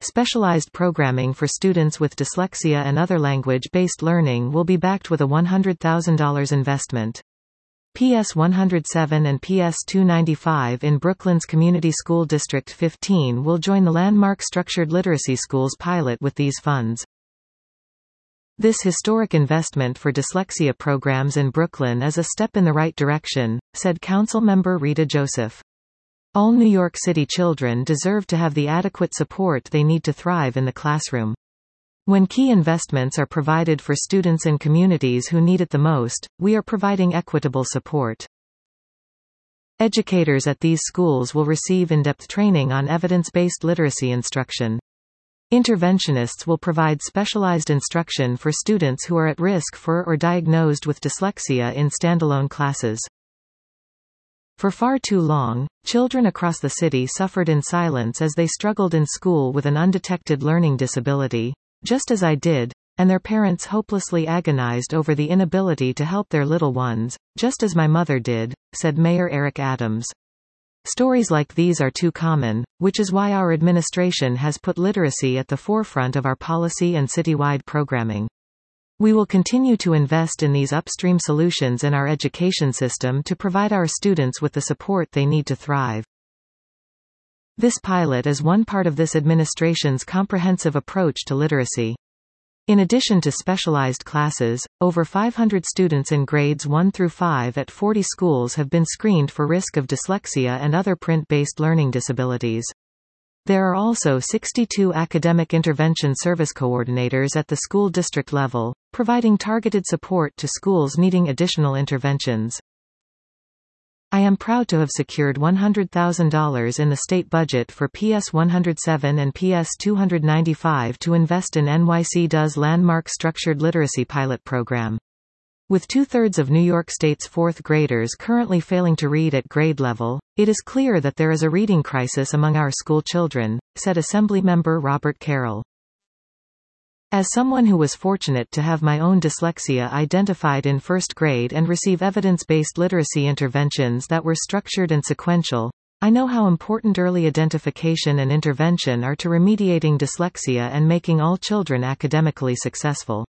Specialized programming for students with dyslexia and other language-based learning will be backed with a $100,000 investment. PS 107 and PS 295 in Brooklyn's Community School District 15 will join the landmark Structured Literacy Schools pilot with these funds. This historic investment for dyslexia programs in Brooklyn is a step in the right direction, said Councilmember Rita Joseph. All New York City children deserve to have the adequate support they need to thrive in the classroom. When key investments are provided for students and communities who need it the most, we are providing equitable support. Educators at these schools will receive in-depth training on evidence-based literacy instruction. Interventionists will provide specialized instruction for students who are at risk for or diagnosed with dyslexia in standalone classes. For far too long, children across the city suffered in silence as they struggled in school with an undetected learning disability, just as I did, and their parents hopelessly agonized over the inability to help their little ones, just as my mother did, said Mayor Eric Adams. Stories like these are too common, which is why our administration has put literacy at the forefront of our policy and citywide programming. We will continue to invest in these upstream solutions in our education system to provide our students with the support they need to thrive. This pilot is one part of this administration's comprehensive approach to literacy. In addition to specialized classes, over 500 students in grades 1 through 5 at 40 schools have been screened for risk of dyslexia and other print-based learning disabilities. There are also 62 academic intervention service coordinators at the school district level, providing targeted support to schools needing additional interventions. I am proud to have secured $100,000 in the state budget for PS 107 and PS 295 to invest in NYC-DOE's landmark Structured Literacy Pilot Program. With two-thirds of New York State's fourth graders currently failing to read at grade level, it is clear that there is a reading crisis among our school children, said Assemblymember Robert Carroll. As someone who was fortunate to have my own dyslexia identified in first grade and receive evidence-based literacy interventions that were structured and sequential, I know how important early identification and intervention are to remediating dyslexia and making all children academically successful.